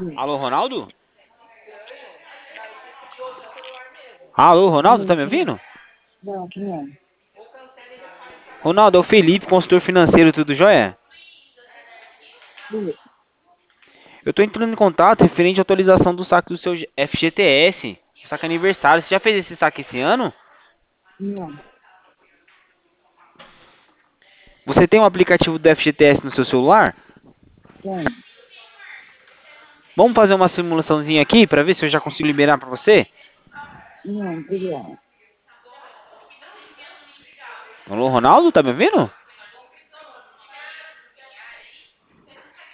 Alô, Ronaldo? Alô, Ronaldo, tá me Quem é? ouvindo? Não, quem é? Ronaldo, é o Felipe, consultor financeiro, tudo jóia? Oi. Eu tô entrando em contato referente à atualização do saque do seu FGTS, saque aniversário. Você já fez esse saque esse ano? Não, Você tem um aplicativo do FGTS no seu celular? tem. Vamos fazer uma simulaçãozinha aqui para ver se eu já consigo liberar para você? Não, obrigado. Alô, Ronaldo, tá me ouvindo?